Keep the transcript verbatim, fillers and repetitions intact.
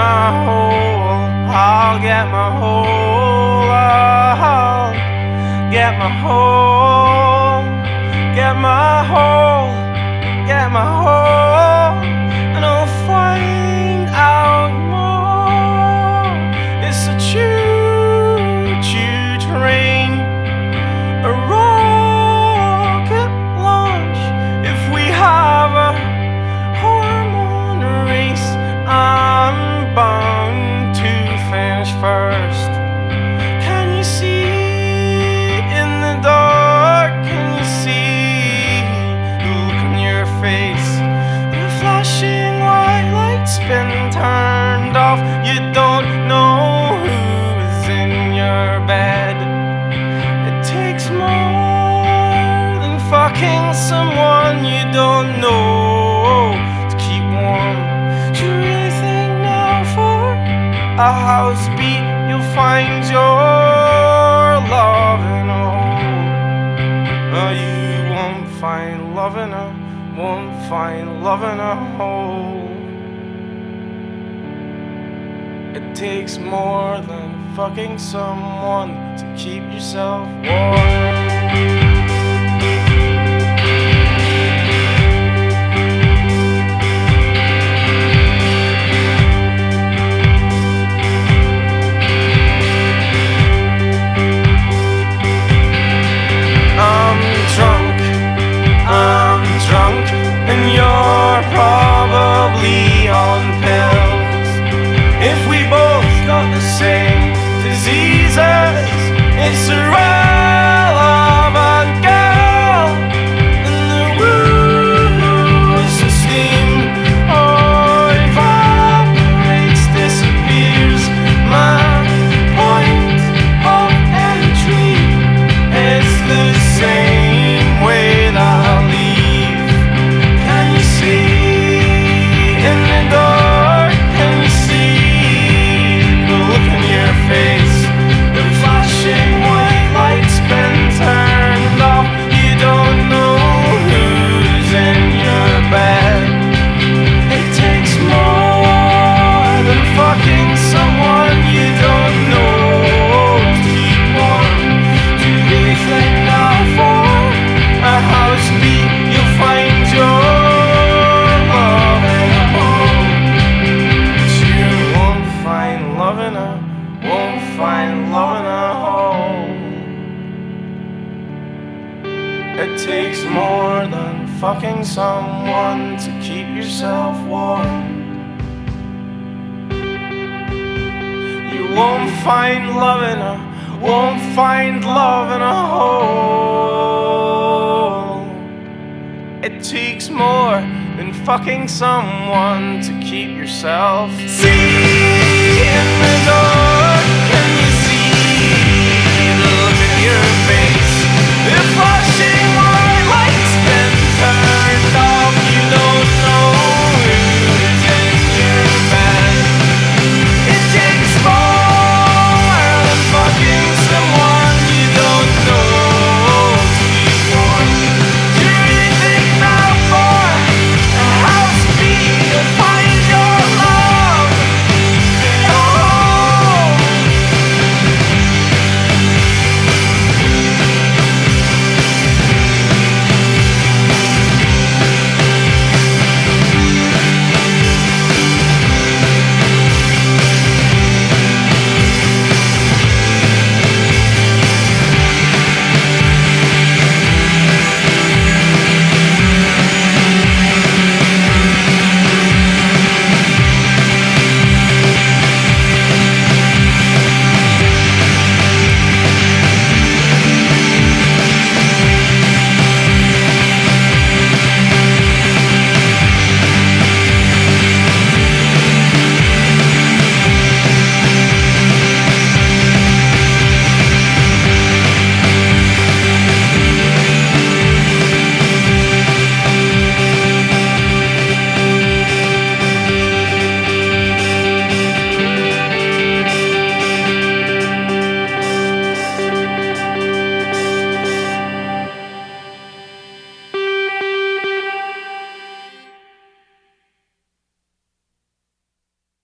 my whole, I'll get my whole, I'll get my whole, get my whole, get my whole, and I'll find out more. It's a choo-choo train, a rocket launch. If we have a hormone race, I'm bound to finish first. Can you see in the dark? Can you see the look on your face? The flashing white lights been turned off. You don't know who is in your bed. It takes more than fucking someone you don't know to keep warm. Do you really think now for a house beat you'll find your love in a hole? Oh, you won't find love in a, won't find love in a hole. It takes more than fucking someone to keep yourself warm. And you're probably on pills. If we both got the same diseases, it's irrelevant, girl. And the woos of steam or evaporates, disappears. My point of entry is the same way that I leave. In the dark, can you see the look on your face? The flashing white lights been turned off. You don't know who's in your bed. It takes more than fucking someone you don't know to keep warm. Do you really think now for a house beat you'll find your won't find love in a hole. It takes more than fucking someone to keep yourself warm. You won't find love in a, won't find love in a hole. It takes more than fucking someone to keep yourself. See in the dark, can you see the look in your face? The flashing